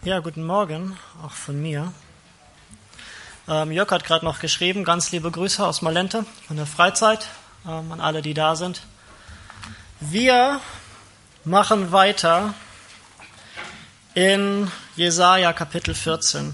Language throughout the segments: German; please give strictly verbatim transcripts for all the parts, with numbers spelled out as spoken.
Ja, guten Morgen, auch von mir. Ähm, Jörg hat gerade noch geschrieben, ganz liebe Grüße aus Malente von der Freizeit ähm, an alle, die da sind. Wir machen weiter in Jesaja Kapitel vierzehn.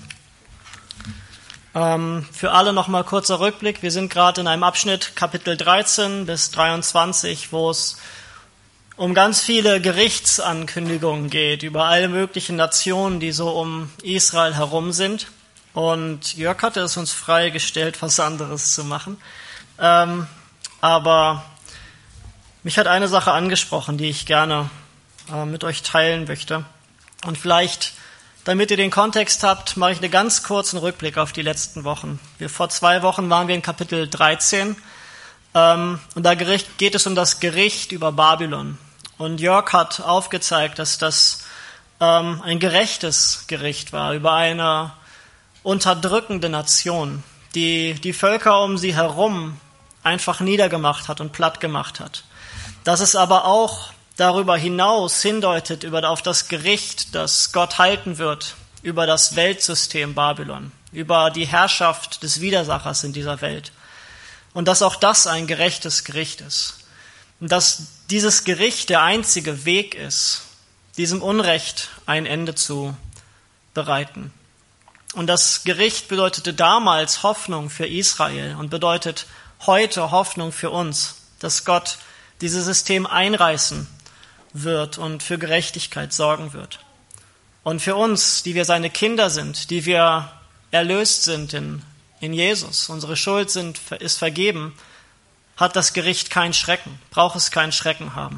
Ähm, für alle nochmal kurzer Rückblick. Wir sind gerade in einem Abschnitt Kapitel dreizehn bis dreiundzwanzig, wo es um ganz viele Gerichtsankündigungen geht über alle möglichen Nationen, die so um Israel herum sind. Und Jörg hatte es uns freigestellt, was anderes zu machen. Ähm, aber mich hat eine Sache angesprochen, die ich gerne äh, mit euch teilen möchte. Und vielleicht, damit ihr den Kontext habt, mache ich einen ganz kurzen Rückblick auf die letzten Wochen. Wir, vor zwei Wochen waren wir in Kapitel dreizehn. Ähm, und da Gericht, geht es um das Gericht über Babylon. Und Jörg hat aufgezeigt, dass das ähm, ein gerechtes Gericht war über eine unterdrückende Nation, die die Völker um sie herum einfach niedergemacht hat und platt gemacht hat. Dass es aber auch darüber hinaus hindeutet über, auf das Gericht, das Gott halten wird über das Weltsystem Babylon, über die Herrschaft des Widersachers in dieser Welt. Und dass auch das ein gerechtes Gericht ist. Und dass dieses Gericht der einzige Weg ist, diesem Unrecht ein Ende zu bereiten. Und das Gericht bedeutete damals Hoffnung für Israel und bedeutet heute Hoffnung für uns, dass Gott dieses System einreißen wird und für Gerechtigkeit sorgen wird. Und für uns, die wir seine Kinder sind, die wir erlöst sind in, in Jesus, unsere Schuld sind, ist vergeben, hat das Gericht keinen Schrecken, braucht es keinen Schrecken haben.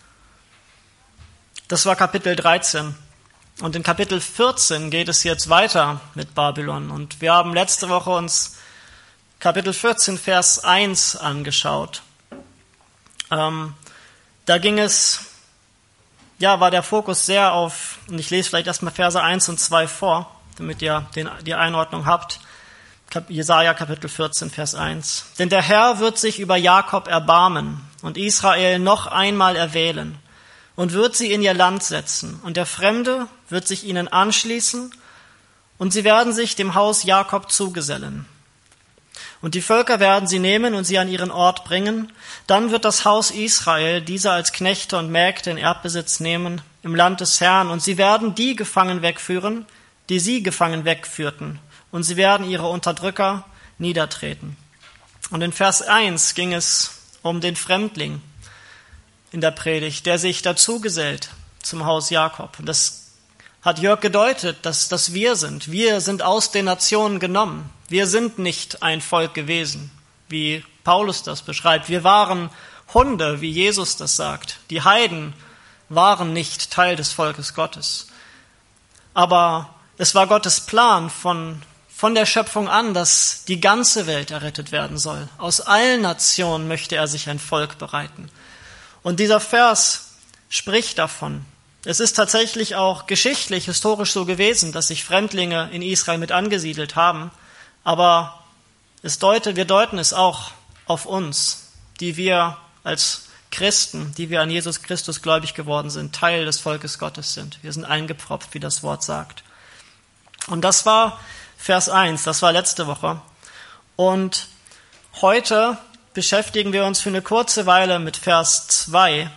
Das war Kapitel dreizehn. Und in Kapitel vierzehn geht es jetzt weiter mit Babylon. Und wir haben letzte Woche uns Kapitel vierzehn, Vers eins angeschaut. Ähm, da ging es, ja, war der Fokus sehr auf, und ich lese vielleicht erstmal Verse eins und zwei vor, damit ihr den, die Einordnung habt. Jesaja Kapitel vierzehn, Vers eins. Denn der Herr wird sich über Jakob erbarmen und Israel noch einmal erwählen und wird sie in ihr Land setzen. Und der Fremde wird sich ihnen anschließen und sie werden sich dem Haus Jakob zugesellen. Und die Völker werden sie nehmen und sie an ihren Ort bringen. Dann wird das Haus Israel diese als Knechte und Mägde in Erbbesitz nehmen im Land des Herrn. Und sie werden die gefangen wegführen, die sie gefangen wegführten. Und sie werden ihre Unterdrücker niedertreten. Und in Vers eins ging es um den Fremdling in der Predigt, der sich dazugesellt zum Haus Jakob. Und das hat Jörg gedeutet, dass das wir sind. Wir sind aus den Nationen genommen. Wir sind nicht ein Volk gewesen, wie Paulus das beschreibt. Wir waren Hunde, wie Jesus das sagt. Die Heiden waren nicht Teil des Volkes Gottes. Aber es war Gottes Plan von Von der Schöpfung an, dass die ganze Welt errettet werden soll. Aus allen Nationen möchte er sich ein Volk bereiten. Und dieser Vers spricht davon. Es ist tatsächlich auch geschichtlich, historisch so gewesen, dass sich Fremdlinge in Israel mit angesiedelt haben. Aber es deutet, wir deuten es auch auf uns, die wir als Christen, die wir an Jesus Christus gläubig geworden sind, Teil des Volkes Gottes sind. Wir sind eingepfropft, wie das Wort sagt. Und das war Vers eins, das war letzte Woche. Und heute beschäftigen wir uns für eine kurze Weile mit Vers zwei.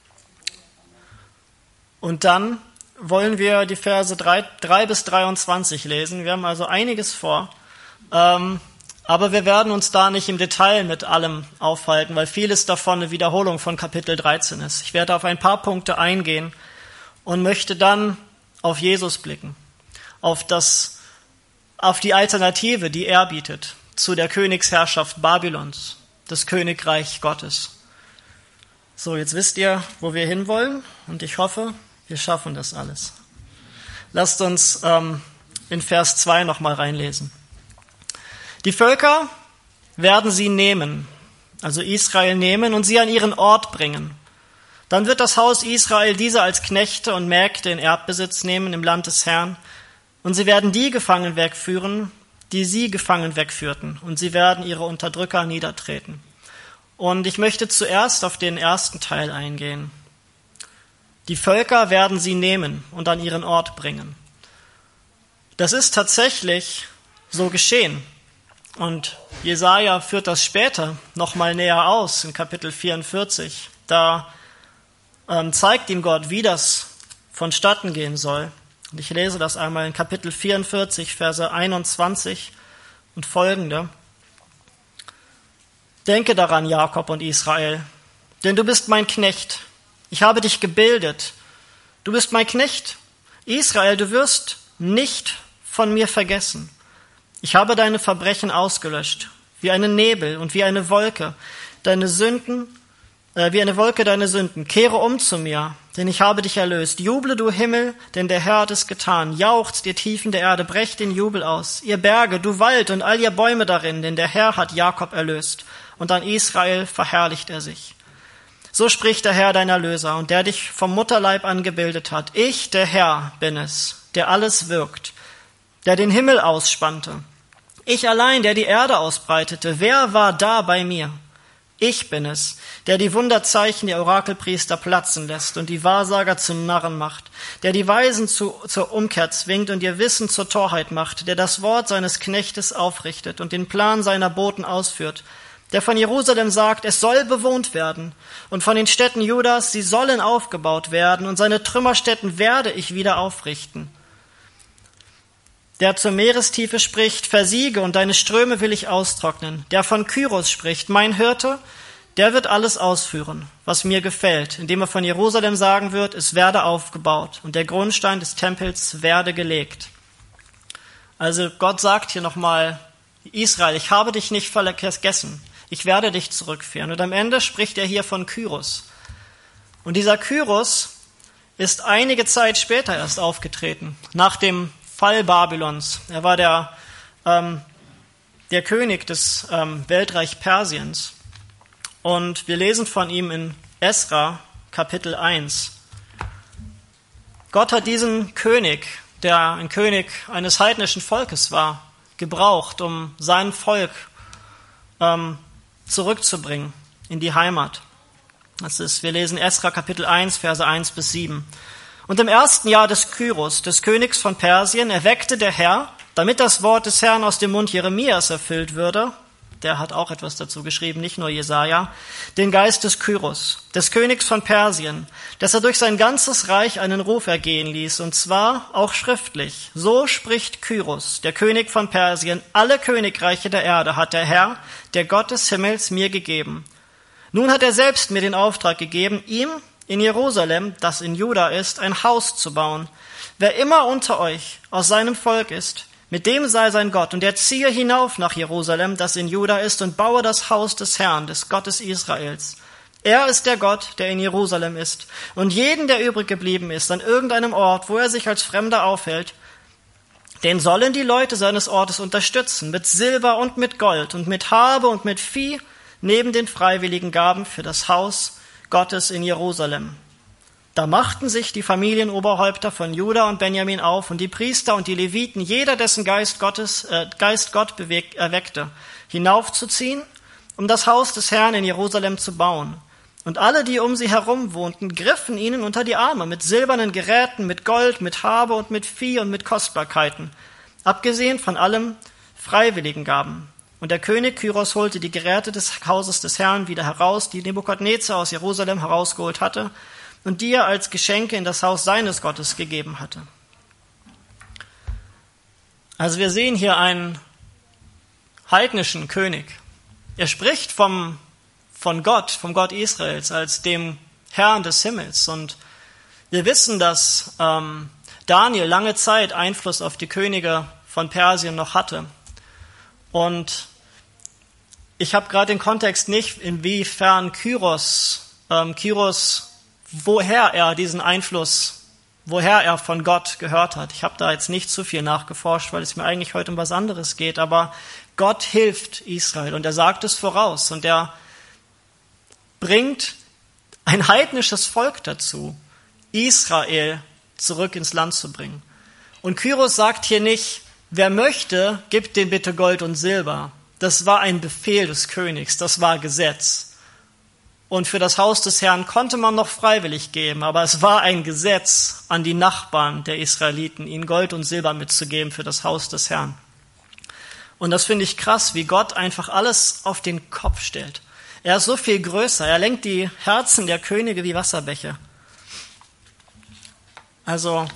Und dann wollen wir die Verse drei bis dreiundzwanzig lesen. Wir haben also einiges vor. Ähm, aber wir werden uns da nicht im Detail mit allem aufhalten, weil vieles davon eine Wiederholung von Kapitel dreizehn ist. Ich werde auf ein paar Punkte eingehen und möchte dann auf Jesus blicken, auf das auf die Alternative, die er bietet zu der Königsherrschaft Babylons, das Königreich Gottes. So, jetzt wisst ihr, wo wir hinwollen und ich hoffe, wir schaffen das alles. Lasst uns ähm, in Vers zwei nochmal reinlesen. Die Völker werden sie nehmen, also Israel nehmen und sie an ihren Ort bringen. Dann wird das Haus Israel diese als Knechte und Mägde in Erbbesitz nehmen im Land des Herrn. Und sie werden die gefangen wegführen, die sie gefangen wegführten. Und sie werden ihre Unterdrücker niedertreten. Und ich möchte zuerst auf den ersten Teil eingehen. Die Völker werden sie nehmen und an ihren Ort bringen. Das ist tatsächlich so geschehen. Und Jesaja führt das später nochmal näher aus in Kapitel vierundvierzig. Da ähm, zeigt ihm Gott, wie das vonstatten gehen soll. Und ich lese das einmal in Kapitel vierundvierzig, Verse einundzwanzig und folgende. Denke daran, Jakob und Israel, denn du bist mein Knecht. Ich habe dich gebildet. Du bist mein Knecht. Israel, du wirst nicht von mir vergessen. Ich habe deine Verbrechen ausgelöscht, wie einen Nebel und wie eine Wolke, deine Sünden, äh, wie eine Wolke deine Sünden. Kehre um zu mir, denn ich habe dich erlöst. Juble, du Himmel, denn der Herr hat es getan. Jauchzt, ihr Tiefen der Erde, brecht den Jubel aus. Ihr Berge, du Wald und all ihr Bäume darin, denn der Herr hat Jakob erlöst. Und an Israel verherrlicht er sich. So spricht der Herr, dein Erlöser, und der dich vom Mutterleib an gebildet hat. Ich, der Herr, bin es, der alles wirkt, der den Himmel ausspannte. Ich allein, der die Erde ausbreitete. Wer war da bei mir? Ich bin es, der die Wunderzeichen der Orakelpriester platzen lässt und die Wahrsager zu Narren macht, der die Weisen zu, zur Umkehr zwingt und ihr Wissen zur Torheit macht, der das Wort seines Knechtes aufrichtet und den Plan seiner Boten ausführt, der von Jerusalem sagt, es soll bewohnt werden, und von den Städten Judas, sie sollen aufgebaut werden, und seine Trümmerstätten werde ich wieder aufrichten. Der zur Meerestiefe spricht, versiege, und deine Ströme will ich austrocknen. Der von Kyros spricht, mein Hirte, der wird alles ausführen, was mir gefällt, indem er von Jerusalem sagen wird, es werde aufgebaut, und der Grundstein des Tempels werde gelegt. Also Gott sagt hier nochmal, Israel, ich habe dich nicht vergessen. Ich werde dich zurückführen. Und am Ende spricht er hier von Kyros. Und dieser Kyros ist einige Zeit später erst aufgetreten, nach dem Fall Babylons. Er war der, ähm, der König des ähm, Weltreich Persiens. Und wir lesen von ihm in Esra, Kapitel eins. Gott hat diesen König, der ein König eines heidnischen Volkes war, gebraucht, um sein Volk ähm, zurückzubringen in die Heimat. Das ist, wir lesen Esra Kapitel eins, Verse eins bis sieben. Und im ersten Jahr des Kyros, des Königs von Persien, erweckte der Herr, damit das Wort des Herrn aus dem Mund Jeremias erfüllt würde, der hat auch etwas dazu geschrieben, nicht nur Jesaja, den Geist des Kyros, des Königs von Persien, dass er durch sein ganzes Reich einen Ruf ergehen ließ, und zwar auch schriftlich. So spricht Kyros, der König von Persien, alle Königreiche der Erde hat der Herr, der Gott des Himmels, mir gegeben. Nun hat er selbst mir den Auftrag gegeben, ihm in Jerusalem, das in Juda ist, ein Haus zu bauen. Wer immer unter euch aus seinem Volk ist, mit dem sei sein Gott, und er ziehe hinauf nach Jerusalem, das in Juda ist, und baue das Haus des Herrn, des Gottes Israels. Er ist der Gott, der in Jerusalem ist, und jeden, der übrig geblieben ist, an irgendeinem Ort, wo er sich als Fremder aufhält, den sollen die Leute seines Ortes unterstützen, mit Silber und mit Gold und mit Habe und mit Vieh, neben den freiwilligen Gaben für das Haus Gottes in Jerusalem. Da machten sich die Familienoberhäupter von Juda und Benjamin auf und die Priester und die Leviten, jeder dessen Geist Gottes, äh, Geist Gott bewegt, erweckte, hinaufzuziehen, um das Haus des Herrn in Jerusalem zu bauen. Und alle, die um sie herum wohnten, griffen ihnen unter die Arme mit silbernen Geräten, mit Gold, mit Habe und mit Vieh und mit Kostbarkeiten, abgesehen von allem Freiwilligengaben. Und der König Kyros holte die Geräte des Hauses des Herrn wieder heraus, die Nebukadnezar aus Jerusalem herausgeholt hatte, und die er als Geschenke in das Haus seines Gottes gegeben hatte. Also wir sehen hier einen heidnischen König. Er spricht vom, von Gott, vom Gott Israels, als dem Herrn des Himmels. Und wir wissen, dass ähm, Daniel lange Zeit Einfluss auf die Könige von Persien noch hatte. Und ich habe gerade den Kontext nicht, inwiefern Kyros, ähm, Kyros woher er diesen Einfluss, woher er von Gott gehört hat. Ich habe da jetzt nicht zu viel nachgeforscht, weil es mir eigentlich heute um was anderes geht, aber Gott hilft Israel und er sagt es voraus und er bringt ein heidnisches Volk dazu, Israel zurück ins Land zu bringen. Und Kyros sagt hier nicht, wer möchte, gibt den bitte Gold und Silber. Das war ein Befehl des Königs, das war Gesetz. Und für das Haus des Herrn konnte man noch freiwillig geben, aber es war ein Gesetz an die Nachbarn der Israeliten, ihnen Gold und Silber mitzugeben für das Haus des Herrn. Und das finde ich krass, wie Gott einfach alles auf den Kopf stellt. Er ist so viel größer, er lenkt die Herzen der Könige wie Wasserbäche. Also,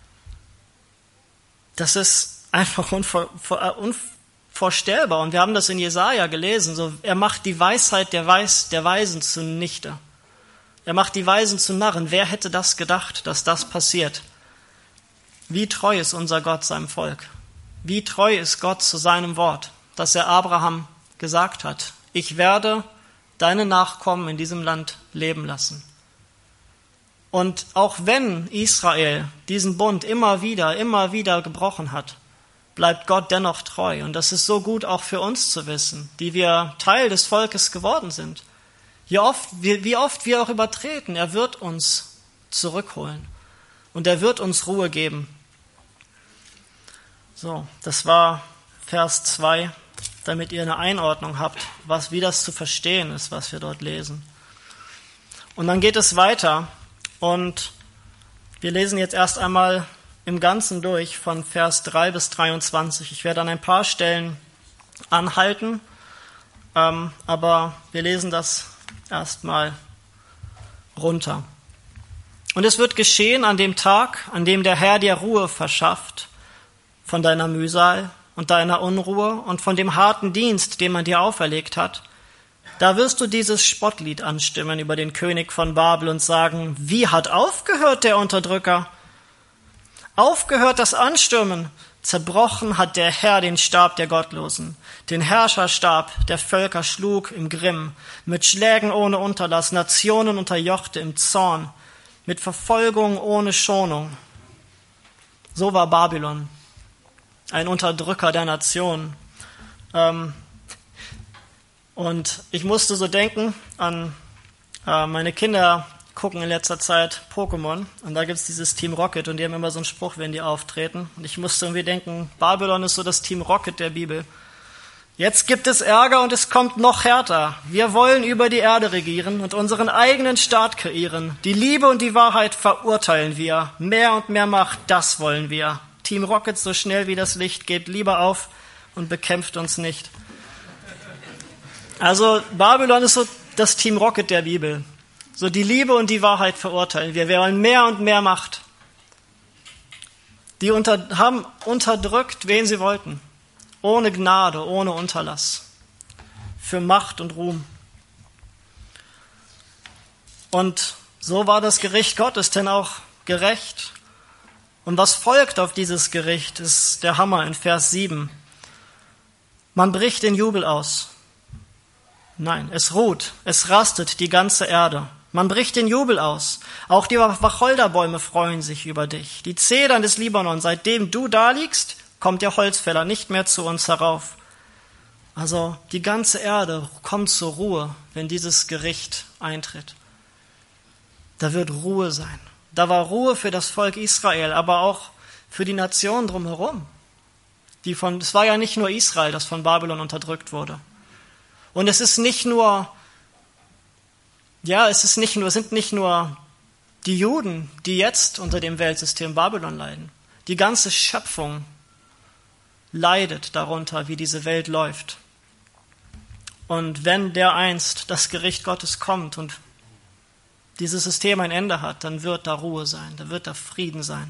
das ist einfach unvor, unvorstellbar. Und wir haben das in Jesaja gelesen. So, er macht die Weisheit der, Weis, der Weisen zunichte. Er macht die Weisen zu Narren. Wer hätte das gedacht, dass das passiert? Wie treu ist unser Gott seinem Volk? Wie treu ist Gott zu seinem Wort, das er Abraham gesagt hat? Ich werde deine Nachkommen in diesem Land leben lassen. Und auch wenn Israel diesen Bund immer wieder, immer wieder gebrochen hat, bleibt Gott dennoch treu. Und das ist so gut auch für uns zu wissen, die wir Teil des Volkes geworden sind. Wie oft, wie, wie oft wir auch übertreten, er wird uns zurückholen. Und er wird uns Ruhe geben. So, das war Vers zwei, damit ihr eine Einordnung habt, was, wie das zu verstehen ist, was wir dort lesen. Und dann geht es weiter und wir lesen jetzt erst einmal im Ganzen durch von Vers drei bis dreiundzwanzig. Ich werde an ein paar Stellen anhalten, ähm, aber wir lesen das erstmal runter. Und es wird geschehen an dem Tag, an dem der Herr dir Ruhe verschafft von deiner Mühsal und deiner Unruhe und von dem harten Dienst, den man dir auferlegt hat. Da wirst du dieses Spottlied anstimmen über den König von Babel und sagen, wie hat aufgehört der Unterdrücker? Aufgehört das Anstürmen, zerbrochen hat der Herr den Stab der Gottlosen, den Herrscherstab der Völker schlug im Grimm, mit Schlägen ohne Unterlass, Nationen unterjochte im Zorn, mit Verfolgung ohne Schonung. So war Babylon, ein Unterdrücker der Nationen. Ähm, und ich musste so denken an äh, meine Kinder gucken in letzter Zeit Pokémon und da gibt's dieses Team Rocket und die haben immer so einen Spruch, wenn die auftreten. Und ich musste irgendwie denken, Babylon ist so das Team Rocket der Bibel. Jetzt gibt es Ärger und es kommt noch härter. Wir wollen über die Erde regieren und unseren eigenen Staat kreieren. Die Liebe und die Wahrheit verurteilen wir. Mehr und mehr Macht, das wollen wir. Team Rocket, so schnell wie das Licht, gebt lieber auf und bekämpft uns nicht. Also Babylon ist so das Team Rocket der Bibel. So die Liebe und die Wahrheit verurteilen wir. Wir wollen mehr und mehr Macht. Die unter, haben unterdrückt, wen sie wollten. Ohne Gnade, ohne Unterlass. Für Macht und Ruhm. Und so war das Gericht Gottes denn auch gerecht. Und was folgt auf dieses Gericht, ist der Hammer in Vers sieben. Man bricht den Jubel aus. Nein, es ruht, es rastet die ganze Erde. Man bricht den Jubel aus. Auch die Wacholderbäume freuen sich über dich. Die Zedern des Libanon, seitdem du da liegst, kommt der Holzfäller nicht mehr zu uns herauf. Also die ganze Erde kommt zur Ruhe, wenn dieses Gericht eintritt. Da wird Ruhe sein. Da war Ruhe für das Volk Israel, aber auch für die Nationen drumherum. Die von, es war ja nicht nur Israel, das von Babylon unterdrückt wurde. Und es ist nicht nur, ja, es ist nicht nur, es sind nicht nur die Juden, die jetzt unter dem Weltsystem Babylon leiden. Die ganze Schöpfung leidet darunter, wie diese Welt läuft. Und wenn dereinst das Gericht Gottes kommt und dieses System ein Ende hat, dann wird da Ruhe sein, da wird da Frieden sein.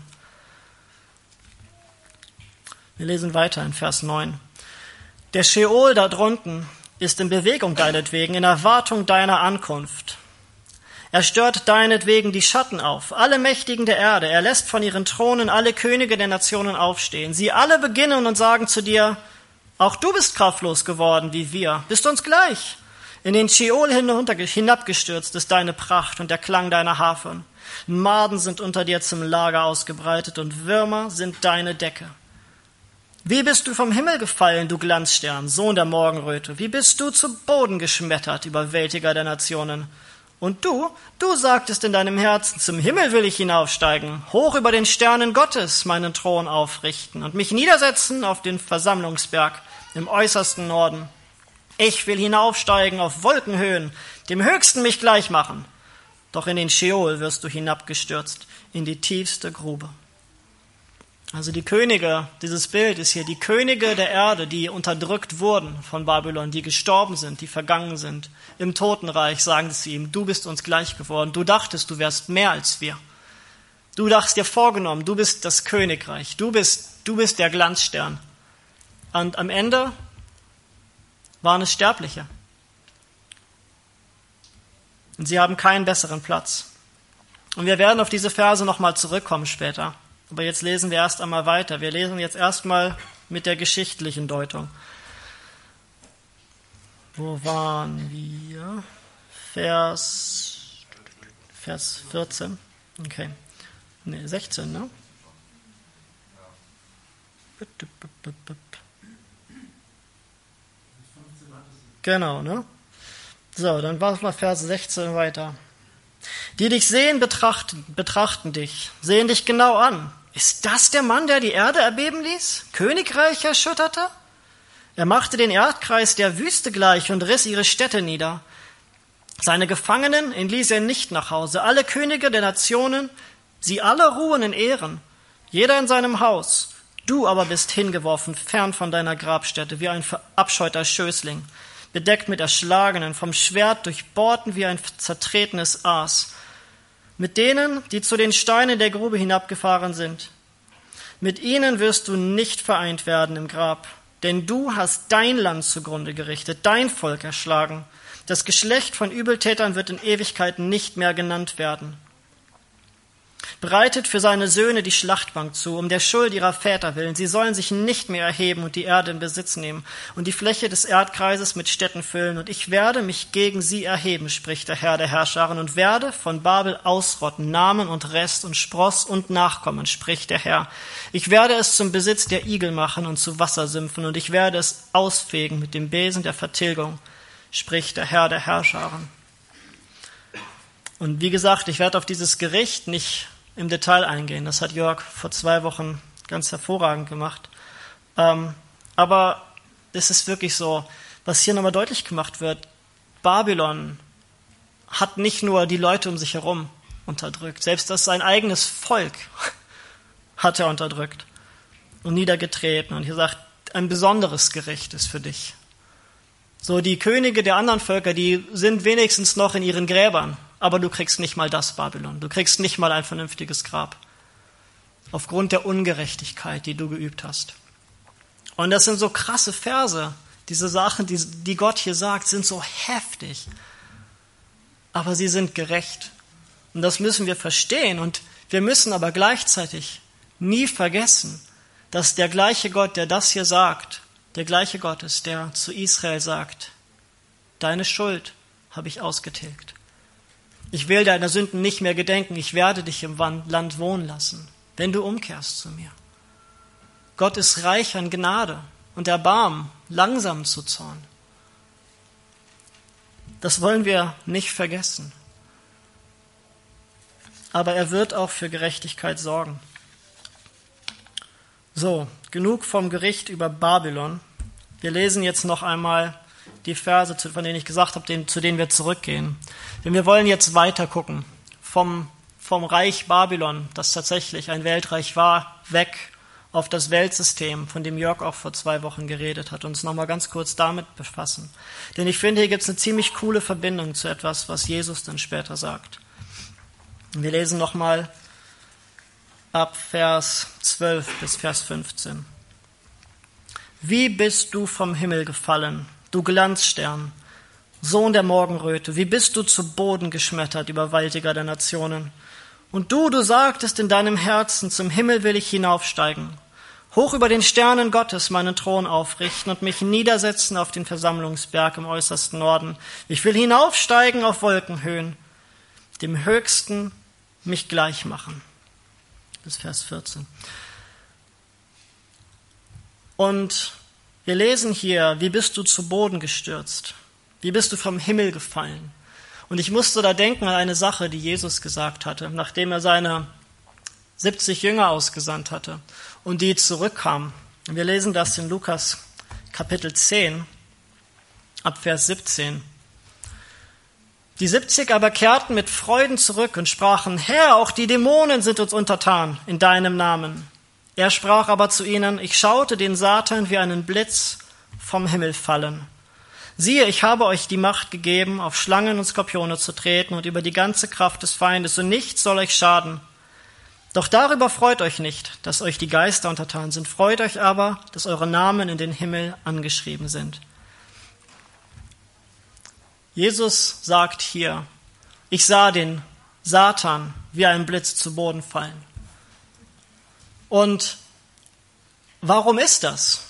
Wir lesen weiter in Vers neun. Der Scheol da drunten ist in Bewegung deinetwegen, in Erwartung deiner Ankunft. Er stört deinetwegen die Schatten auf, alle Mächtigen der Erde. Er lässt von ihren Thronen alle Könige der Nationen aufstehen. Sie alle beginnen und sagen zu dir, auch du bist kraftlos geworden wie wir, bist uns gleich. In den Scheol hinabgestürzt ist deine Pracht und der Klang deiner Harfen. Maden sind unter dir zum Lager ausgebreitet und Würmer sind deine Decke. Wie bist du vom Himmel gefallen, du Glanzstern, Sohn der Morgenröte? Wie bist du zu Boden geschmettert, Überwältiger der Nationen? Und du, du sagtest in deinem Herzen, zum Himmel will ich hinaufsteigen, hoch über den Sternen Gottes meinen Thron aufrichten und mich niedersetzen auf den Versammlungsberg im äußersten Norden. Ich will hinaufsteigen auf Wolkenhöhen, dem Höchsten mich gleich machen. Doch in den Scheol wirst du hinabgestürzt, in die tiefste Grube. Also die Könige, dieses Bild ist hier die Könige der Erde, die unterdrückt wurden von Babylon, die gestorben sind, die vergangen sind. Im Totenreich sagen sie ihm, du bist uns gleich geworden, du dachtest, du wärst mehr als wir. Du dachtest dir vorgenommen, du bist das Königreich, du bist, du bist der Glanzstern. Und am Ende waren es Sterbliche. Und sie haben keinen besseren Platz. Und wir werden auf diese Verse nochmal zurückkommen später. Aber jetzt lesen wir erst einmal weiter. Wir lesen jetzt erstmal mit der geschichtlichen Deutung. Wo waren wir? Vers, Vers vierzehn. Okay. Nee, sechzehn, ne? Genau, ne? So, dann warten wir Vers sechzehn weiter. Die dich sehen, betrachten, betrachten dich, sehen dich genau an. Ist das der Mann, der die Erde erbeben ließ? Königreich erschütterte? Er machte den Erdkreis der Wüste gleich und riss ihre Städte nieder. Seine Gefangenen entließ er nicht nach Hause. Alle Könige der Nationen, sie alle ruhen in Ehren, jeder in seinem Haus. Du aber bist hingeworfen, fern von deiner Grabstätte, wie ein verabscheuter Schößling, bedeckt mit Erschlagenen, vom Schwert durchbohrten wie ein zertretenes Aas. Mit denen, die zu den Steinen der Grube hinabgefahren sind. Mit ihnen wirst du nicht vereint werden im Grab, denn du hast dein Land zugrunde gerichtet, dein Volk erschlagen. Das Geschlecht von Übeltätern wird in Ewigkeit nicht mehr genannt werden. Bereitet für seine Söhne die Schlachtbank zu, um der Schuld ihrer Väter willen. Sie sollen sich nicht mehr erheben und die Erde in Besitz nehmen und die Fläche des Erdkreises mit Städten füllen. Und ich werde mich gegen sie erheben, spricht der Herr der Herrscharen, und werde von Babel ausrotten, Namen und Rest und Spross und Nachkommen, spricht der Herr. Ich werde es zum Besitz der Igel machen und zu Wassersümpfen, und ich werde es ausfegen mit dem Besen der Vertilgung, spricht der Herr der Herrscharen. Und wie gesagt, ich werde auf dieses Gericht nicht im Detail eingehen. Das hat Jörg vor zwei Wochen ganz hervorragend gemacht. Ähm, aber es ist wirklich so, was hier nochmal deutlich gemacht wird, Babylon hat nicht nur die Leute um sich herum unterdrückt, selbst das sein eigenes Volk hat er unterdrückt und niedergetreten. Und hier sagt, ein besonderes Gericht ist für dich. So, die Könige der anderen Völker, die sind wenigstens noch in ihren Gräbern, aber du kriegst nicht mal das Babylon. Du kriegst nicht mal ein vernünftiges Grab. Aufgrund der Ungerechtigkeit, die du geübt hast. Und das sind so krasse Verse. Diese Sachen, die, die Gott hier sagt, sind so heftig. Aber sie sind gerecht. Und das müssen wir verstehen. Und wir müssen aber gleichzeitig nie vergessen, dass der gleiche Gott, der das hier sagt, der gleiche Gott ist, der zu Israel sagt, deine Schuld habe ich ausgetilgt. Ich will deiner Sünden nicht mehr gedenken. Ich werde dich im Land wohnen lassen, wenn du umkehrst zu mir. Gott ist reich an Gnade und Erbarmen, langsam zu Zorn. Das wollen wir nicht vergessen. Aber er wird auch für Gerechtigkeit sorgen. So, genug vom Gericht über Babylon. Wir lesen jetzt noch einmal die Verse, von denen ich gesagt habe, zu denen wir zurückgehen. Denn wir wollen jetzt weiter gucken. Vom, vom Reich Babylon, das tatsächlich ein Weltreich war, weg auf das Weltsystem, von dem Jörg auch vor zwei Wochen geredet hat, uns nochmal ganz kurz damit befassen. Denn ich finde, hier gibt es eine ziemlich coole Verbindung zu etwas, was Jesus dann später sagt. Wir lesen nochmal ab Vers zwölf bis Vers fünfzehn. Wie bist du vom Himmel gefallen, du Glanzstern, Sohn der Morgenröte, wie bist du zu Boden geschmettert, Überwältiger der Nationen? Und du, du sagtest in deinem Herzen, zum Himmel will ich hinaufsteigen, hoch über den Sternen Gottes meinen Thron aufrichten und mich niedersetzen auf den Versammlungsberg im äußersten Norden. Ich will hinaufsteigen auf Wolkenhöhen, dem Höchsten mich gleich machen. Bis Vers vierzehn. Und wir lesen hier, wie bist du zu Boden gestürzt? Wie bist du vom Himmel gefallen? Und ich musste da denken an eine Sache, die Jesus gesagt hatte, nachdem er seine siebzig Jünger ausgesandt hatte und die zurückkamen. Wir lesen das in Lukas Kapitel zehn, ab Vers siebzehn. Die siebzig aber kehrten mit Freuden zurück und sprachen, Herr, auch die Dämonen sind uns untertan in deinem Namen. Er sprach aber zu ihnen, ich schaute den Satan wie einen Blitz vom Himmel fallen. Siehe, ich habe euch die Macht gegeben, auf Schlangen und Skorpione zu treten und über die ganze Kraft des Feindes, und nichts soll euch schaden. Doch darüber freut euch nicht, dass euch die Geister untertan sind. Freut euch aber, dass eure Namen in den Himmel angeschrieben sind. Jesus sagt hier, ich sah den Satan wie ein Blitz zu Boden fallen. Und warum ist das?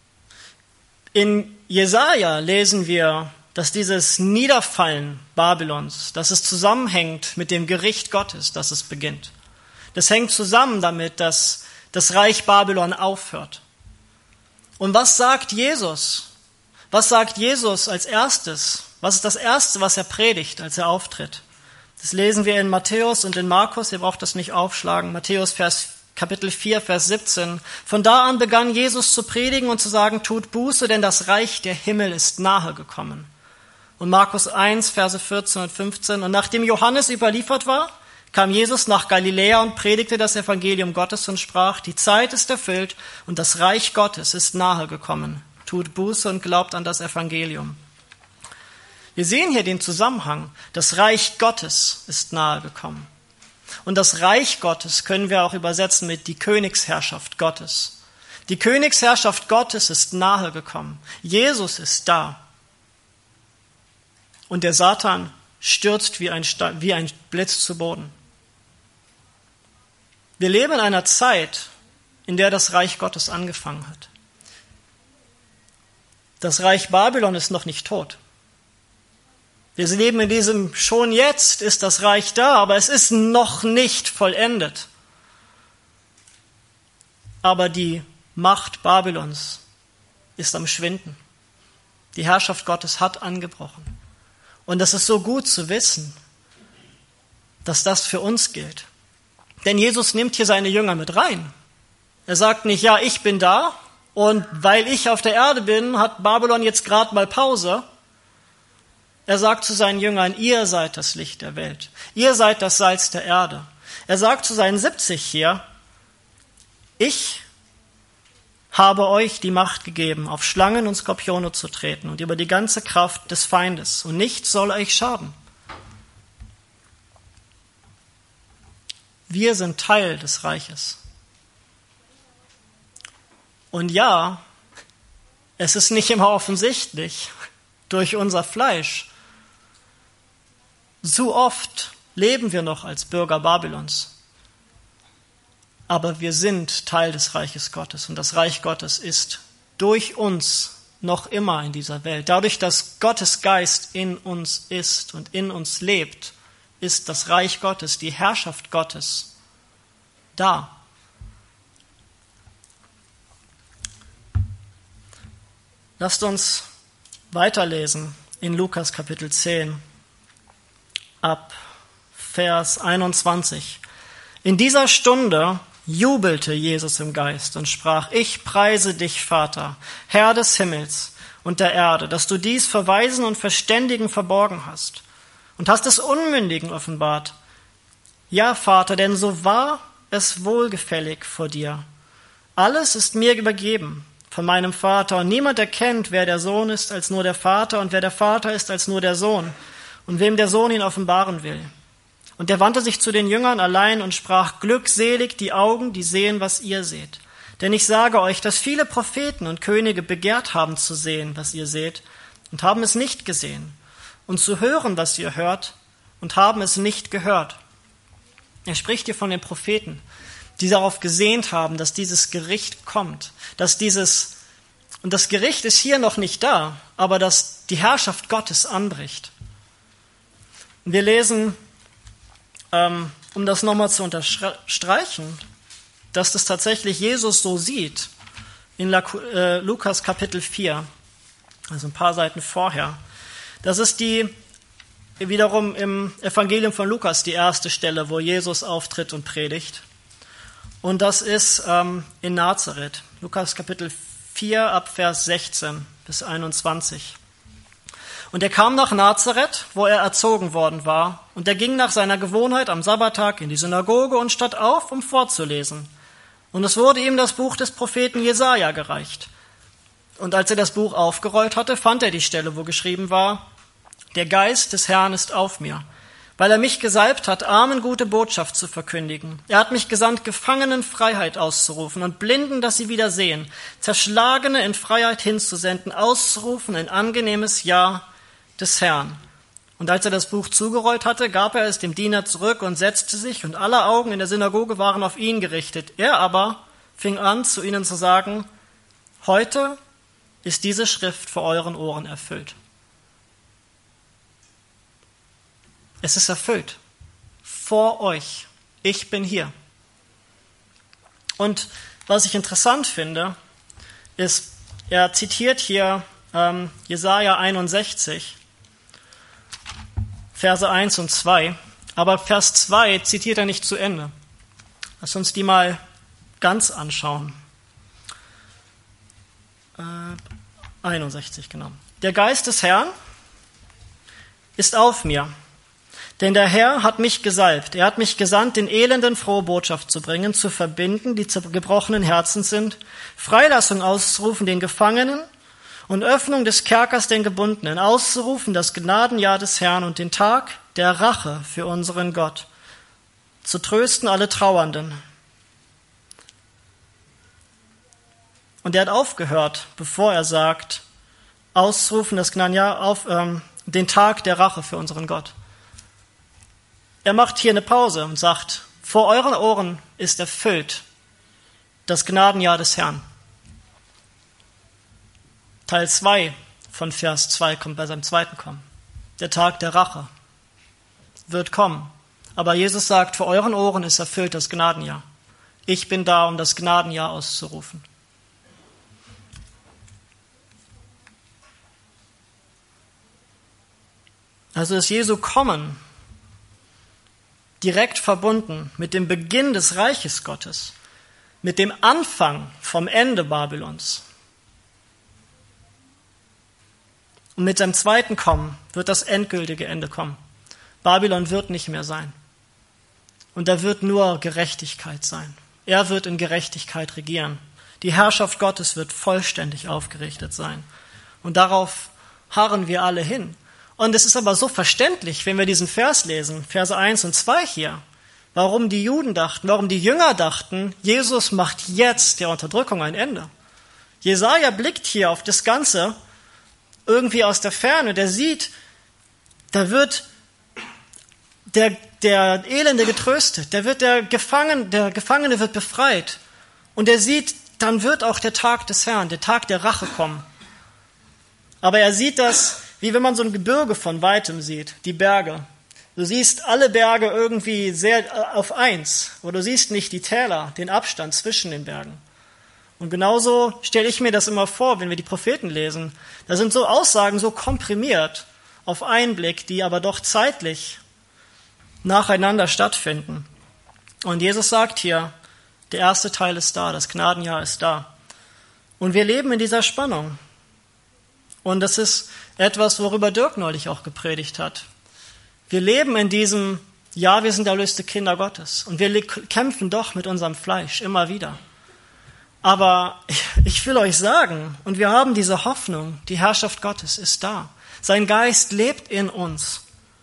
In Jesaja lesen wir, dass dieses Niederfallen Babylons, dass es zusammenhängt mit dem Gericht Gottes, dass es beginnt. Das hängt zusammen damit, dass das Reich Babylon aufhört. Und was sagt Jesus? Was sagt Jesus als erstes? Was ist das Erste, was er predigt, als er auftritt? Das lesen wir in Matthäus und in Markus, ihr braucht das nicht aufschlagen. Matthäus Vers, Kapitel vier, Vers siebzehn. Von da an begann Jesus zu predigen und zu sagen, tut Buße, denn das Reich der Himmel ist nahe gekommen. Und Markus eins, Verse vierzehn und fünfzehn. Und nachdem Johannes überliefert war, kam Jesus nach Galiläa und predigte das Evangelium Gottes und sprach, die Zeit ist erfüllt und das Reich Gottes ist nahe gekommen. Tut Buße und glaubt an das Evangelium. Wir sehen hier den Zusammenhang. Das Reich Gottes ist nahe gekommen. Und das Reich Gottes können wir auch übersetzen mit die Königsherrschaft Gottes. Die Königsherrschaft Gottes ist nahe gekommen. Jesus ist da. Und der Satan stürzt wie ein, wie ein Blitz zu Boden. Wir leben in einer Zeit, in der das Reich Gottes angefangen hat. Das Reich Babylon ist noch nicht tot. Wir leben in diesem, schon jetzt ist das Reich da, aber es ist noch nicht vollendet. Aber die Macht Babylons ist am Schwinden. Die Herrschaft Gottes hat angebrochen. Und das ist so gut zu wissen, dass das für uns gilt. Denn Jesus nimmt hier seine Jünger mit rein. Er sagt nicht, ja, ich bin da und weil ich auf der Erde bin, hat Babylon jetzt gerade mal Pause. Er sagt zu seinen Jüngern, ihr seid das Licht der Welt. Ihr seid das Salz der Erde. Er sagt zu seinen siebzig hier, ich habe euch die Macht gegeben, auf Schlangen und Skorpione zu treten und über die ganze Kraft des Feindes. Und nichts soll euch schaden. Wir sind Teil des Reiches. Und ja, es ist nicht immer offensichtlich durch unser Fleisch. Zu oft leben wir noch als Bürger Babylons. Aber wir sind Teil des Reiches Gottes und das Reich Gottes ist durch uns noch immer in dieser Welt. Dadurch, dass Gottes Geist in uns ist und in uns lebt, ist das Reich Gottes, die Herrschaft Gottes da. Lasst uns weiterlesen in Lukas Kapitel zehn ab Vers einundzwanzig. In dieser Stunde jubelte Jesus im Geist und sprach, ich preise dich, Vater, Herr des Himmels und der Erde, dass du dies für Weisen und Verständigen verborgen hast und hast es Unmündigen offenbart. Ja, Vater, denn so war es wohlgefällig vor dir. Alles ist mir übergeben von meinem Vater und niemand erkennt, wer der Sohn ist, als nur der Vater und wer der Vater ist, als nur der Sohn und wem der Sohn ihn offenbaren will. Und er wandte sich zu den Jüngern allein und sprach, glückselig die Augen, die sehen, was ihr seht. Denn ich sage euch, dass viele Propheten und Könige begehrt haben zu sehen, was ihr seht, und haben es nicht gesehen, und zu hören, was ihr hört, und haben es nicht gehört. Er spricht hier von den Propheten, die darauf gesehnt haben, dass dieses Gericht kommt, dass dieses, und das Gericht ist hier noch nicht da, aber dass die Herrschaft Gottes anbricht. Und wir lesen, um das nochmal zu unterstreichen, dass das tatsächlich Jesus so sieht, in Lukas Kapitel vier, also ein paar Seiten vorher. Das ist die, wiederum im Evangelium von Lukas, die erste Stelle, wo Jesus auftritt und predigt. Und das ist ähm, in Nazareth, Lukas Kapitel vier ab Vers sechzehn bis einundzwanzig. Und er kam nach Nazareth, wo er erzogen worden war, und er ging nach seiner Gewohnheit am Sabbattag in die Synagoge und stand auf, um vorzulesen. Und es wurde ihm das Buch des Propheten Jesaja gereicht. Und als er das Buch aufgerollt hatte, fand er die Stelle, wo geschrieben war: Der Geist des Herrn ist auf mir, weil er mich gesalbt hat, Armen gute Botschaft zu verkündigen. Er hat mich gesandt, Gefangenen Freiheit auszurufen und Blinden, dass sie wieder sehen, Zerschlagene in Freiheit hinzusenden, auszurufen ein angenehmes Ja des Herrn. Und als er das Buch zugerollt hatte, gab er es dem Diener zurück und setzte sich, und alle Augen in der Synagoge waren auf ihn gerichtet. Er aber fing an, zu ihnen zu sagen: Heute ist diese Schrift vor euren Ohren erfüllt. Es ist erfüllt. Vor euch. Ich bin hier. Und was ich interessant finde, ist, er zitiert hier ähm, Jesaja einundsechzig, Verse eins und zwei, aber Vers zwei zitiert er nicht zu Ende. Lass uns die mal ganz anschauen. Äh, einundsechzig, genau. Der Geist des Herrn ist auf mir, denn der Herr hat mich gesalbt. Er hat mich gesandt, den Elenden frohe Botschaft zu bringen, zu verbinden, die zu gebrochenen Herzen sind, Freilassung auszurufen den Gefangenen und Öffnung des Kerkers den Gebundenen, auszurufen das Gnadenjahr des Herrn und den Tag der Rache für unseren Gott, zu trösten alle Trauernden. Und er hat aufgehört, bevor er sagt, auszurufen das Gnadenjahr, auf ähm, den Tag der Rache für unseren Gott. Er macht hier eine Pause und sagt: Vor euren Ohren ist erfüllt das Gnadenjahr des Herrn. Teil zwei von Vers zwei kommt bei seinem zweiten Kommen. Der Tag der Rache wird kommen. Aber Jesus sagt, vor euren Ohren ist erfüllt das Gnadenjahr. Ich bin da, um das Gnadenjahr auszurufen. Also ist Jesu Kommen direkt verbunden mit dem Beginn des Reiches Gottes, mit dem Anfang vom Ende Babylons. Und mit seinem zweiten Kommen wird das endgültige Ende kommen. Babylon wird nicht mehr sein. Und da wird nur Gerechtigkeit sein. Er wird in Gerechtigkeit regieren. Die Herrschaft Gottes wird vollständig aufgerichtet sein. Und darauf harren wir alle hin. Und es ist aber so verständlich, wenn wir diesen Vers lesen, Verse eins und zwei hier, warum die Juden dachten, warum die Jünger dachten, Jesus macht jetzt der Unterdrückung ein Ende. Jesaja blickt hier auf das Ganze irgendwie aus der Ferne, der sieht, da wird der, der Elende getröstet, der wird der Gefangene, der Gefangene wird befreit. Und er sieht, dann wird auch der Tag des Herrn, der Tag der Rache kommen. Aber er sieht das, wie wenn man so ein Gebirge von Weitem sieht, die Berge. Du siehst alle Berge irgendwie sehr auf eins, aber du siehst nicht die Täler, den Abstand zwischen den Bergen. Und genauso stelle ich mir das immer vor, wenn wir die Propheten lesen. Da sind so Aussagen so komprimiert auf einen Blick, die aber doch zeitlich nacheinander stattfinden. Und Jesus sagt hier, der erste Teil ist da, das Gnadenjahr ist da. Und wir leben in dieser Spannung. Und das ist etwas, worüber Dirk neulich auch gepredigt hat. Wir leben in diesem, ja, wir sind erlöste Kinder Gottes. Und wir kämpfen doch mit unserem Fleisch immer wieder. Aber ich will euch sagen, und wir haben diese Hoffnung, die Herrschaft Gottes ist da. Sein Geist lebt in uns.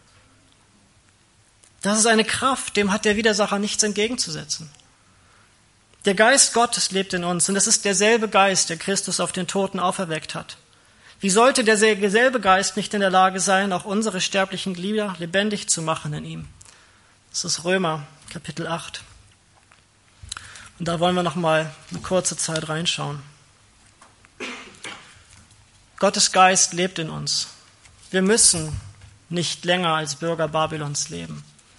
Das ist eine Kraft, dem hat der Widersacher nichts entgegenzusetzen. Der Geist Gottes lebt in uns und es ist derselbe Geist, der Christus auf den Toten auferweckt hat. Wie sollte derselbe Geist nicht in der Lage sein, auch unsere sterblichen Glieder lebendig zu machen in ihm? Das ist Römer, Kapitel acht. Und da wollen wir noch mal eine kurze Zeit reinschauen. Gottes Geist lebt in uns. Wir müssen nicht länger als Bürger Babylons leben.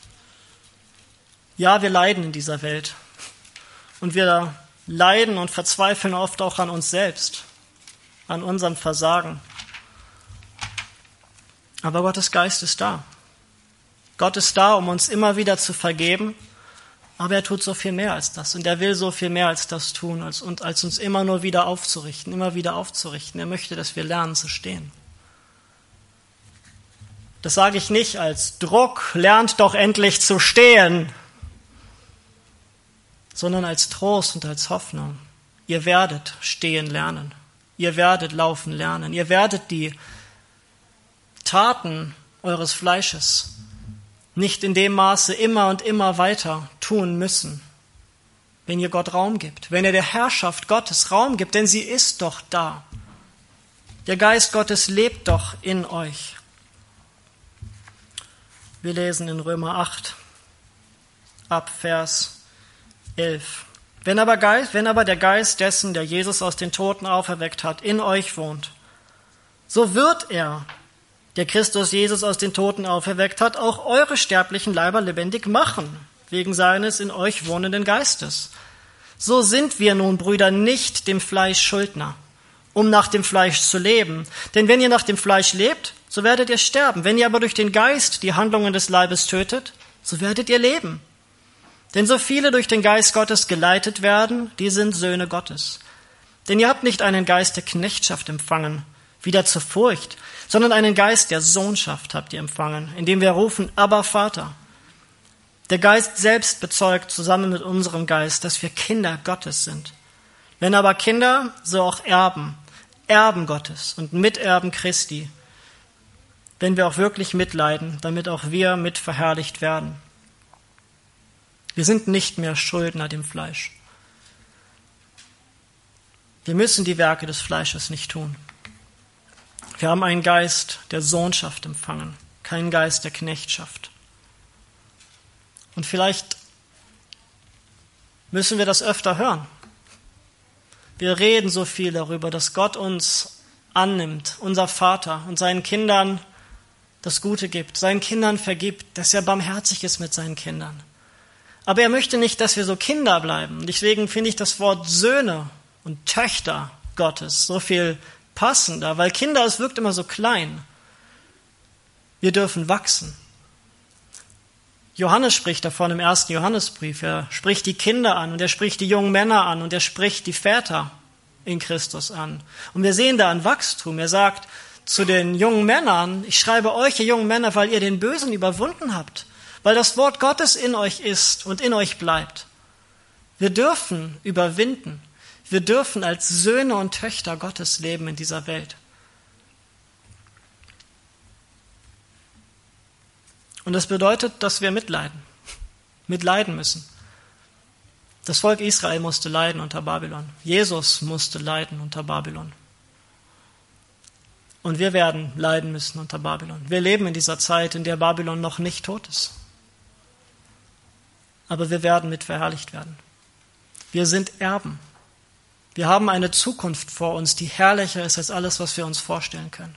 Ja, wir leiden in dieser Welt. Und wir leiden und verzweifeln oft auch an uns selbst, an unserem Versagen. Aber Gottes Geist ist da. Gott ist da, um uns immer wieder zu vergeben, aber er tut so viel mehr als das. Und er will so viel mehr als das tun, als, als uns immer nur wieder aufzurichten, immer wieder aufzurichten. Er möchte, dass wir lernen zu stehen. Das sage ich nicht als Druck, lernt doch endlich zu stehen, sondern als Trost und als Hoffnung. Ihr werdet stehen lernen. Ihr werdet laufen lernen. Ihr werdet die Taten eures Fleisches nicht in dem Maße immer und immer weiter tun müssen, wenn ihr Gott Raum gibt, wenn ihr der Herrschaft Gottes Raum gibt, denn sie ist doch da. Der Geist Gottes lebt doch in euch. Wir lesen in Römer acht, ab Vers elf. Wenn aber, Geist, wenn aber der Geist dessen, der Jesus aus den Toten auferweckt hat, in euch wohnt, so wird er, der Christus Jesus aus den Toten auferweckt hat, auch eure sterblichen Leiber lebendig machen, wegen seines in euch wohnenden Geistes. So sind wir nun, Brüder, nicht dem Fleisch Schuldner, um nach dem Fleisch zu leben. Denn wenn ihr nach dem Fleisch lebt, so werdet ihr sterben. Wenn ihr aber durch den Geist die Handlungen des Leibes tötet, so werdet ihr leben. Denn so viele durch den Geist Gottes geleitet werden, die sind Söhne Gottes. Denn ihr habt nicht einen Geist der Knechtschaft empfangen, wieder zur Furcht, sondern einen Geist der Sohnschaft habt ihr empfangen, indem wir rufen, Abba, Vater. Der Geist selbst bezeugt zusammen mit unserem Geist, dass wir Kinder Gottes sind. Wenn aber Kinder, so auch Erben, Erben Gottes und Miterben Christi, wenn wir auch wirklich mitleiden, damit auch wir mit verherrlicht werden. Wir sind nicht mehr Schuldner dem Fleisch. Wir müssen die Werke des Fleisches nicht tun. Wir haben einen Geist der Sohnschaft empfangen, keinen Geist der Knechtschaft. Und vielleicht müssen wir das öfter hören. Wir reden so viel darüber, dass Gott uns annimmt, unser Vater, und seinen Kindern das Gute gibt, seinen Kindern vergibt, dass er barmherzig ist mit seinen Kindern. Aber er möchte nicht, dass wir so Kinder bleiben. Und deswegen finde ich das Wort Söhne und Töchter Gottes so viel passender, weil Kinder, es wirkt immer so klein. Wir dürfen wachsen. Johannes spricht davon im ersten Johannesbrief. Er spricht die Kinder an und er spricht die jungen Männer an und er spricht die Väter in Christus an. Und wir sehen da ein Wachstum. Er sagt zu den jungen Männern, ich schreibe euch, ihr jungen Männer, weil ihr den Bösen überwunden habt, weil das Wort Gottes in euch ist und in euch bleibt. Wir dürfen überwinden. Wir dürfen als Söhne und Töchter Gottes leben in dieser Welt. Und das bedeutet, dass wir mitleiden, mitleiden müssen. Das Volk Israel musste leiden unter Babylon. Jesus musste leiden unter Babylon. Und wir werden leiden müssen unter Babylon. Wir leben in dieser Zeit, in der Babylon noch nicht tot ist. Aber wir werden mit verherrlicht werden. Wir sind Erben. Wir haben eine Zukunft vor uns, die herrlicher ist als alles, was wir uns vorstellen können.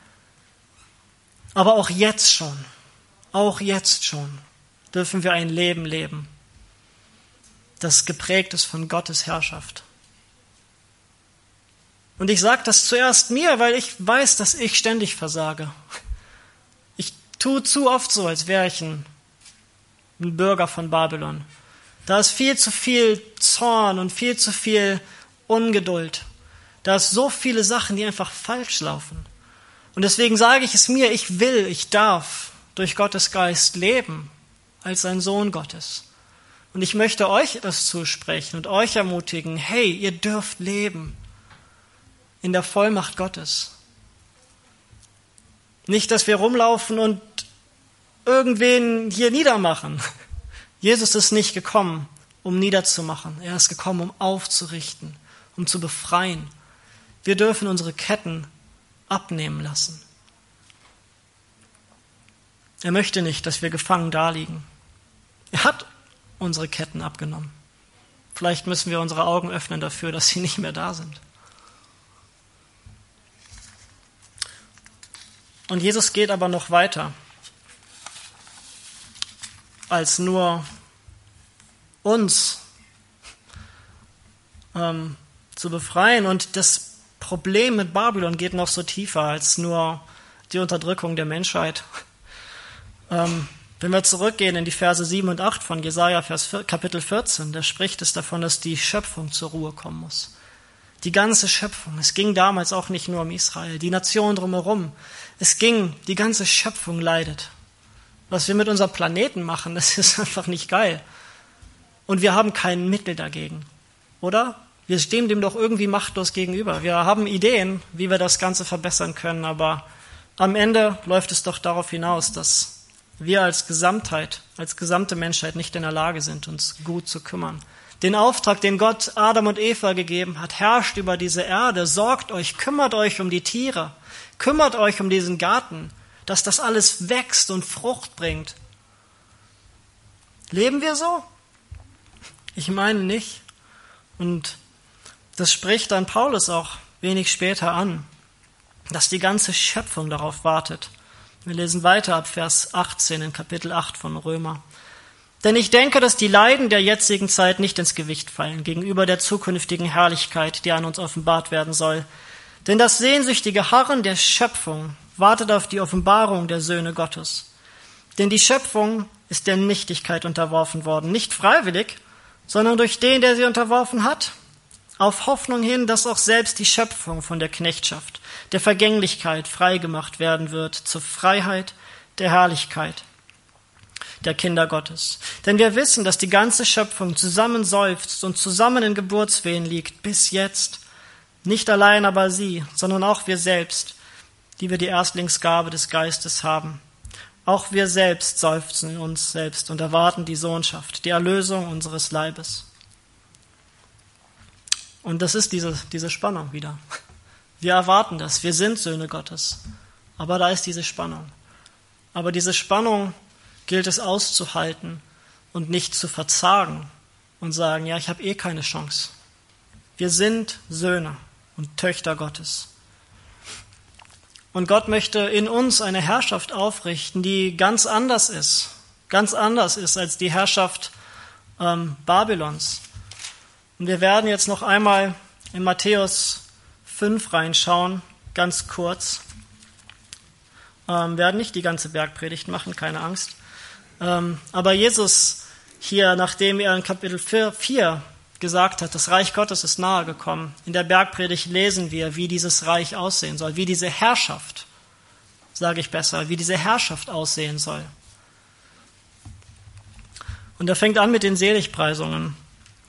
Aber auch jetzt schon, auch jetzt schon dürfen wir ein Leben leben, das geprägt ist von Gottes Herrschaft. Und ich sage das zuerst mir, weil ich weiß, dass ich ständig versage. Ich tue zu oft so, als wäre ich ein, ein Bürger von Babylon. Da ist viel zu viel Zorn und viel zu viel Ungeduld. Da ist so viele Sachen, die einfach falsch laufen. Und deswegen sage ich es mir, ich will, ich darf durch Gottes Geist leben als ein Sohn Gottes. Und ich möchte euch das zusprechen und euch ermutigen, hey, ihr dürft leben in der Vollmacht Gottes. Nicht, dass wir rumlaufen und irgendwen hier niedermachen. Jesus ist nicht gekommen, um niederzumachen. Er ist gekommen, um aufzurichten, um zu befreien. Wir dürfen unsere Ketten abnehmen lassen. Er möchte nicht, dass wir gefangen daliegen. Er hat unsere Ketten abgenommen. Vielleicht müssen wir unsere Augen öffnen dafür, dass sie nicht mehr da sind. Und Jesus geht aber noch weiter, als nur uns ähm, zu befreien. Und das Problem mit Babylon geht noch so tiefer als nur die Unterdrückung der Menschheit. Ähm, wenn wir zurückgehen in die Verse sieben und acht von Jesaja, Vers Kapitel vierzehn, da spricht es davon, dass die Schöpfung zur Ruhe kommen muss. Die ganze Schöpfung. Es ging damals auch nicht nur um Israel, die Nation drumherum. Es ging, die ganze Schöpfung leidet. Was wir mit unserem Planeten machen, das ist einfach nicht geil. Und wir haben kein Mittel dagegen, oder? Wir stehen dem doch irgendwie machtlos gegenüber. Wir haben Ideen, wie wir das Ganze verbessern können, aber am Ende läuft es doch darauf hinaus, dass wir als Gesamtheit, als gesamte Menschheit nicht in der Lage sind, uns gut zu kümmern. Den Auftrag, den Gott Adam und Eva gegeben hat, herrscht über diese Erde, sorgt euch, kümmert euch um die Tiere, kümmert euch um diesen Garten, dass das alles wächst und Frucht bringt. Leben wir so? Ich meine nicht. Und das spricht dann Paulus auch wenig später an, dass die ganze Schöpfung darauf wartet. Wir lesen weiter ab Vers achtzehn in Kapitel acht von Römer. Denn ich denke, dass die Leiden der jetzigen Zeit nicht ins Gewicht fallen gegenüber der zukünftigen Herrlichkeit, die an uns offenbart werden soll. Denn das sehnsüchtige Harren der Schöpfung wartet auf die Offenbarung der Söhne Gottes. Denn die Schöpfung ist der Nichtigkeit unterworfen worden, nicht freiwillig, sondern durch den, der sie unterworfen hat, auf Hoffnung hin, dass auch selbst die Schöpfung von der Knechtschaft, der Vergänglichkeit freigemacht werden wird zur Freiheit der Herrlichkeit der Kinder Gottes. Denn wir wissen, dass die ganze Schöpfung zusammen seufzt und zusammen in Geburtswehen liegt, bis jetzt. Nicht allein aber sie, sondern auch wir selbst, die wir die Erstlingsgabe des Geistes haben. Auch wir selbst seufzen in uns selbst und erwarten die Sohnschaft, die Erlösung unseres Leibes. Und das ist diese, diese Spannung wieder. Wir erwarten das, wir sind Söhne Gottes. Aber da ist diese Spannung. Aber diese Spannung gilt es auszuhalten und nicht zu verzagen und sagen, ja, ich habe eh keine Chance. Wir sind Söhne und Töchter Gottes. Und Gott möchte in uns eine Herrschaft aufrichten, die ganz anders ist, ganz anders ist als die Herrschaft ähm, Babylons. Und wir werden jetzt noch einmal in Matthäus fünf reinschauen, ganz kurz. Ähm, werden nicht die ganze Bergpredigt machen, keine Angst. Ähm, aber Jesus hier, nachdem er in Kapitel vier gesagt hat, das Reich Gottes ist nahe gekommen, in der Bergpredigt lesen wir, wie dieses Reich aussehen soll, wie diese Herrschaft, sage ich besser, wie diese Herrschaft aussehen soll. Und er fängt an mit den Seligpreisungen.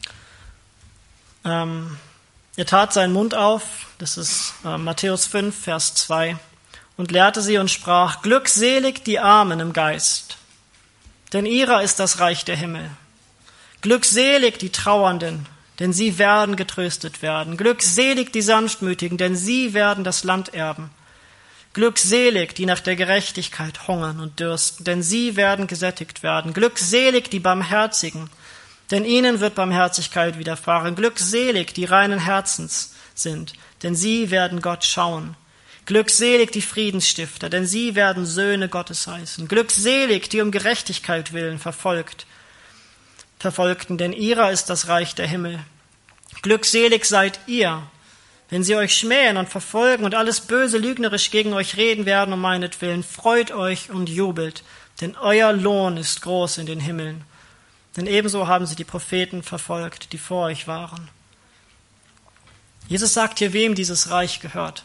Ähm, er tat seinen Mund auf, das ist äh, Matthäus fünf, Vers zwei, und lehrte sie und sprach, glückselig die Armen im Geist, denn ihrer ist das Reich der Himmel. Glückselig die Trauernden, denn sie werden getröstet werden. Glückselig die Sanftmütigen, denn sie werden das Land erben. Glückselig die nach der Gerechtigkeit hungern und dürsten, denn sie werden gesättigt werden. Glückselig die Barmherzigen, denn ihnen wird Barmherzigkeit widerfahren. Glückselig die reinen Herzens sind, denn sie werden Gott schauen. Glückselig die Friedensstifter, denn sie werden Söhne Gottes heißen. Glückselig die um Gerechtigkeit willen verfolgt, verfolgten, denn ihrer ist das Reich der Himmel. Glückselig seid ihr, wenn sie euch schmähen und verfolgen und alles böse lügnerisch gegen euch reden werden um meinetwillen. Freut euch und jubelt, denn euer Lohn ist groß in den Himmeln. Denn ebenso haben sie die Propheten verfolgt, die vor euch waren. Jesus sagt hier, wem dieses Reich gehört.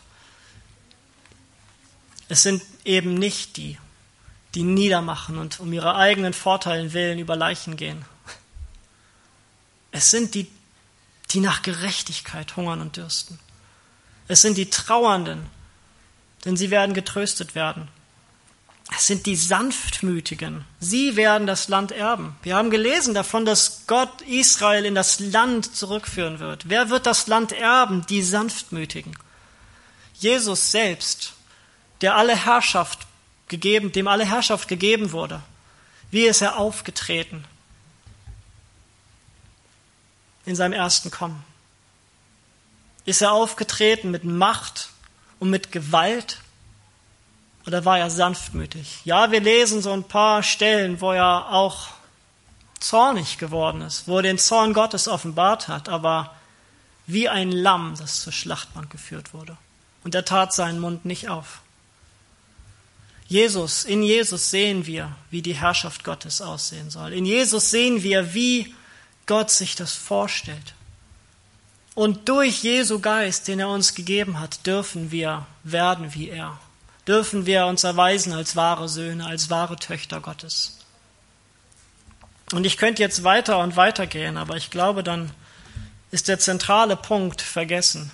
Es sind eben nicht die, die niedermachen und um ihre eigenen Vorteilen willen über Leichen gehen. Es sind die, die nach Gerechtigkeit hungern und dürsten. Es sind die Trauernden, denn sie werden getröstet werden. Es sind die Sanftmütigen, sie werden das Land erben. Wir haben gelesen davon, dass Gott Israel in das Land zurückführen wird. Wer wird das Land erben? Die Sanftmütigen. Jesus selbst, der alle Herrschaft gegeben, dem alle Herrschaft gegeben wurde. Wie ist er aufgetreten in seinem ersten Kommen? Ist er aufgetreten mit Macht und mit Gewalt? Oder war er sanftmütig? Ja, wir lesen so ein paar Stellen, wo er auch zornig geworden ist, wo er den Zorn Gottes offenbart hat, aber wie ein Lamm, das zur Schlachtbank geführt wurde. Und er tat seinen Mund nicht auf. Jesus, in Jesus sehen wir, wie die Herrschaft Gottes aussehen soll. In Jesus sehen wir, wie Gott sich das vorstellt. Und durch Jesu Geist, den er uns gegeben hat, dürfen wir werden wie er. Dürfen wir uns erweisen als wahre Söhne, als wahre Töchter Gottes. Und ich könnte jetzt weiter und weiter gehen, aber ich glaube, dann ist der zentrale Punkt vergessen.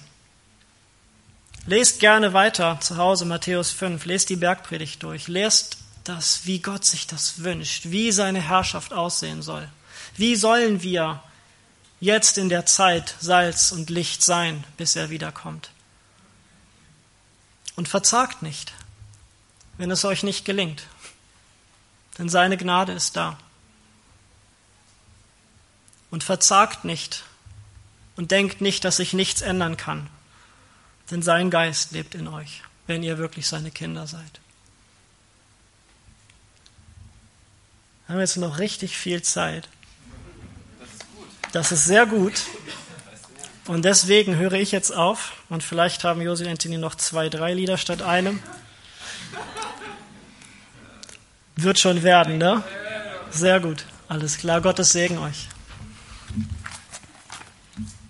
Lest gerne weiter zu Hause Matthäus fünf, lest die Bergpredigt durch, lest das, wie Gott sich das wünscht, wie seine Herrschaft aussehen soll. Wie sollen wir jetzt in der Zeit Salz und Licht sein, bis er wiederkommt? Und verzagt nicht, wenn es euch nicht gelingt, denn seine Gnade ist da. Und verzagt nicht und denkt nicht, dass sich nichts ändern kann, denn sein Geist lebt in euch, wenn ihr wirklich seine Kinder seid. Wir haben jetzt noch richtig viel Zeit. Das ist sehr gut. Und deswegen höre ich jetzt auf. Und vielleicht haben Josi und Anthony noch zwei, drei Lieder statt einem. Wird schon werden, ne? Sehr gut. Alles klar. Gottes Segen euch.